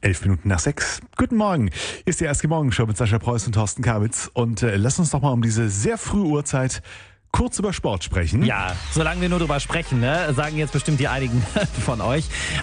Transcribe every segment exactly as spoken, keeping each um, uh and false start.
Elf Minuten nach sechs. Guten Morgen. Hier ist die erste Morgenshow mit Sascha Preuß und Thorsten Kabitz. Und äh, lass uns doch mal um diese sehr frühe Uhrzeit kurz über Sport sprechen. Ja, solange wir nur drüber sprechen, ne, sagen jetzt bestimmt die einigen von euch.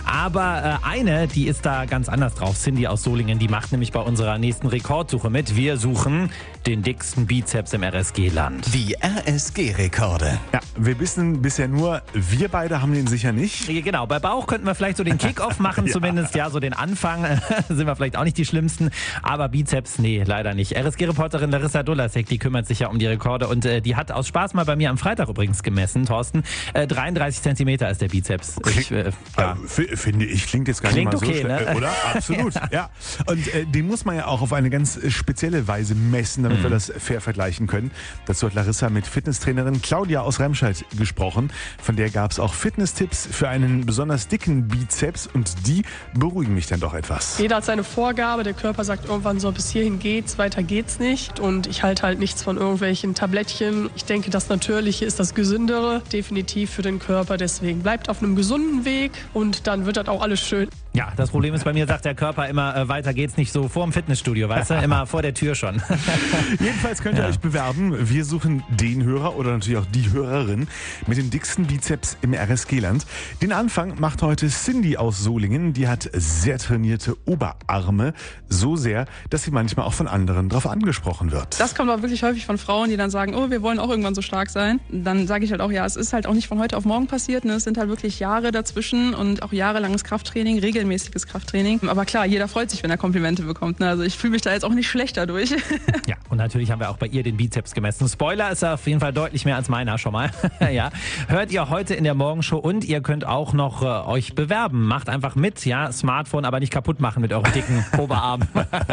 Aber äh, eine, die ist da ganz anders drauf. Cindy aus Solingen, die macht nämlich bei unserer nächsten Rekordsuche mit. Wir suchen den dicksten Bizeps im R S G-Land. Die R S G-Rekorde. Ja, wir wissen bisher nur, wir beide haben den sicher nicht. Genau, bei Bauch könnten wir vielleicht so den Kick-Off machen, Ja. zumindest ja so den Anfang. Sind wir vielleicht auch nicht die Schlimmsten. Aber Bizeps, nee, leider nicht. R S G-Reporterin Larissa Dulasek, die kümmert sich ja um die Rekorde. Und äh, die hat aus Spaß mal bei mir am Freitag übrigens gemessen, Thorsten. Äh, dreiunddreißig Zentimeter ist der Bizeps. Ich, äh, ja. Äh, f- finde ich, klingt jetzt gar Klingt nicht mal okay, so schlecht, ne? äh, oder? Absolut, ja. Und äh, den muss man ja auch auf eine ganz spezielle Weise messen, damit Mhm. wir das fair vergleichen können. Dazu hat Larissa mit Fitnesstrainerin Claudia aus Remscheid gesprochen. Von der gab es auch Fitnesstipps für einen besonders dicken Bizeps und die beruhigen mich dann doch etwas. Jeder hat seine Vorgabe, der Körper sagt irgendwann so, bis hierhin geht's, weiter geht's nicht. Und ich halte halt nichts von irgendwelchen Tablettchen. Ich denke, das Natürliche ist das Gesündere, definitiv für den Körper. Deswegen bleibt auf einem gesunden Weg und dann wird das auch alles schön. Ja, das Problem ist, bei mir sagt der Körper immer, äh, weiter geht's nicht so vor dem Fitnessstudio, weißt du? Immer vor der Tür schon. Jedenfalls könnt ihr Ja. euch bewerben. Wir suchen den Hörer oder natürlich auch die Hörerin mit dem dicksten Bizeps im R S G-Land. Den Anfang macht heute Cindy aus Solingen. Die hat sehr trainierte Oberarme. So sehr, dass sie manchmal auch von anderen drauf angesprochen wird. Das kommt auch wirklich häufig von Frauen, die dann sagen, oh, wir wollen auch irgendwann so stark sein. Dann sage ich halt auch, ja, es ist halt auch nicht von heute auf morgen passiert. Ne? Es sind halt wirklich Jahre dazwischen und auch jahrelanges Krafttraining, regelmäßiges Krafttraining. Aber klar, jeder freut sich, wenn er Komplimente bekommt. Ne? Also ich fühle mich da jetzt auch nicht schlecht dadurch. Ja, und natürlich haben wir auch bei ihr den Bizeps gemessen. Spoiler, ist auf jeden Fall deutlich mehr als meiner schon mal. Ja, hört ihr heute in der Morgenshow und ihr könnt auch noch äh, euch bewerben. Macht einfach mit, ja, Smartphone aber nicht kaputt machen mit euren dicken Oberarmen.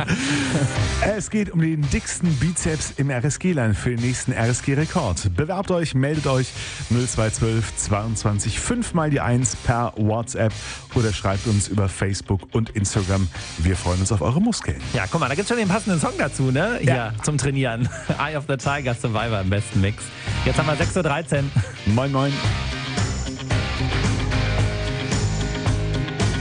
Es geht um den dicksten Bizeps im R S G-Land für den nächsten R S G-Rekord. Bewerbt euch, meldet euch null zwei eins zwei zweiundzwanzig fünf mal die eins per WhatsApp oder schreibt uns über Facebook und Instagram. Wir freuen uns auf eure Muskeln. Ja, guck mal, da gibt's schon den passenden Song dazu, ne? Hier, Ja. zum Trainieren. Eye of the Tiger Survivor im besten Mix. Jetzt haben wir sechs Uhr dreizehn. Moin, moin.